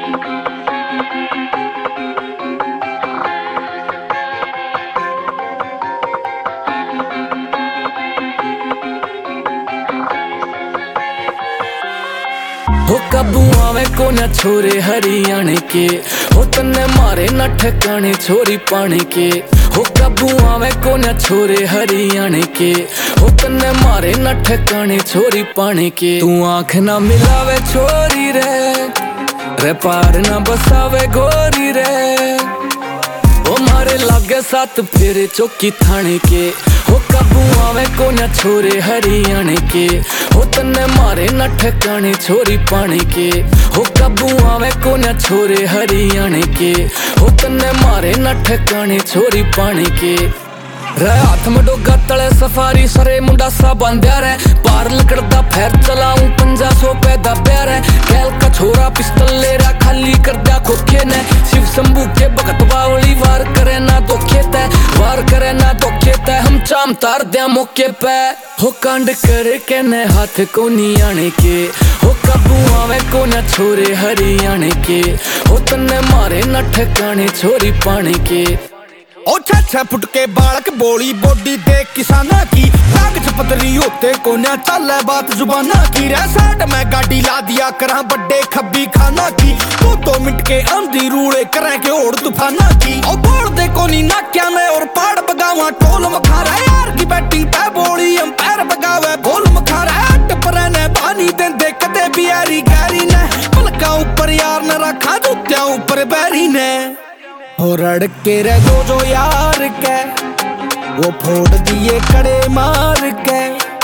हो काबू आवे को न छोरे हरियाणे के, हो तन्ने मारे न ठिकाने छोरी पानी के। हो काबू आवे को न छोरे हरियाणे के, हो तन्ने मारे न ठिकाने छोरी पानी के। तू आँख ना मिलावे छोरी रे पार ना बसावे गोरी रे। ओ मारे लागे साथ फेरे चौकी थाने के, हो काबू आवे को न छोरे हरियाणे के, हो तन्ने मारे न ठिकाने छोरी पानी के। हो काबू आवे को न छोरे हरियाणे के, हो तन्ने मारे न ठिकाने छोरी पानी के। हाथ में डोगा तले सफारी सरे मुंडा सा बांध्या रे, पार लकड़दा फेर चलाऊं 500 पैदा प्यार है। कैल का छोरा पिस्तल ले रहा खाली कर दिया खोखे ने, शिव शंभू के भगत बावली वार करे ना धोखे तय, वार करे ना धोखे तय। हम चाम तार दिया मौके पे, हो कांड करे के ने हाथ को नहीं आने के। हो काबू आवे को न छोरे हरियाणे के, हो तन्ने मारे न ठिकाने छोरी पानी के। ओ 6 फुट के बालक बोली बॉडी देख किसाना की, कागज पतरी होते को न चले बात जुबाना की। रेसाट में गाड़ी ला दिया करा बड्डे खब्बी खाना की, 2 मिनट के अंधी रूड़े करें के ओढ़ तूफाना की। ओ बोल दे को नी नाक्या में और पाड़ बगावा टोल मखारा, यार की बैटिंग पे बोली हम पैर बगावे बोल मखारा। टपरे ने पानी देंदे कदे भी यारी गैरी ने, पलका ऊपर यार न रखा जूत्या ऊपर बैरी ने। हो रड़के रे जो यार के, वो फोड़ दिए कड़े मार के।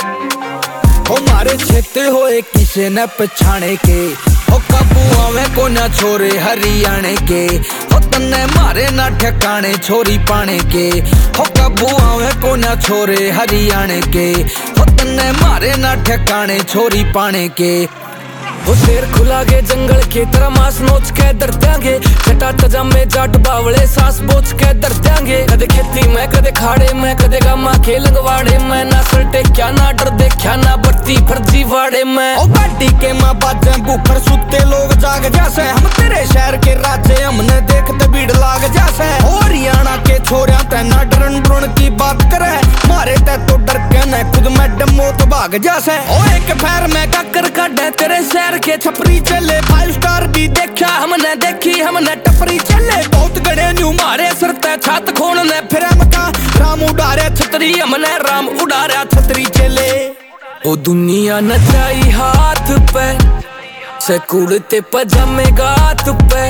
हो मारे छेते होए किसे न पछाने के, हो काबू आवे को न छोरे हरियाणे के, हो तन्ने मारे न ठिकाने छोरी पाने के। हो काबू आवे को न छोरे हरियाणे के, हो तन्ने मारे न ठिकाने छोरी पाने के। वो शेर खुला गे जंगल के तरह मास नोच के डर देंगे, छटा तजामे जाट बावले सांस बोझ के डर देंगे। कदे खेती में कदे खाड़े में कदे गामा के लगवाड़े में, ना सल्टे क्या ना डर दे क्या ना बत्ती फर्जी वाड़े में। ओ गाड़ी के माँ बाजे बुकर सुते लोग जाग जैसे, हम तेरे शहर के राजे हमने देखते भीड़ लाग जैसे। ओ हरियाणा के छोरिया ते ना डरन डुरन की बात करे, मारे ते तो डर के न खुद में डमो तो भाग जैसे। ओ एक पैर में काकर काटे तेरे शहर के छपरी चले, 5 स्टार भी देखा हमने देखी हमने टपरी चले। बहुत गड़े न्यू मारे सरते छत खोन ने, फिर मका राम उड़ारे छतरी हमने राम उड़ारा छतरी चले। ओ दुनिया नचाई हाथ पे से कुड़ते पजामे गात पे,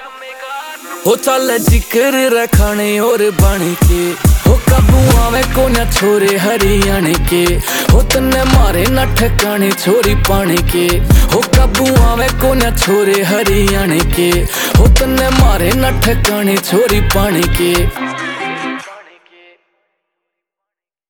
हो चल जिक्र रखाने और बन के। हो काबू आवे को न छोरे हरियाणे के, हो तन्ने मारे न ठिकाने छोरी पानी के। हो काबू आवे को न छोरे हरियाणे के, हो तन्ने मारे न ठिकाने छोरी पानी के।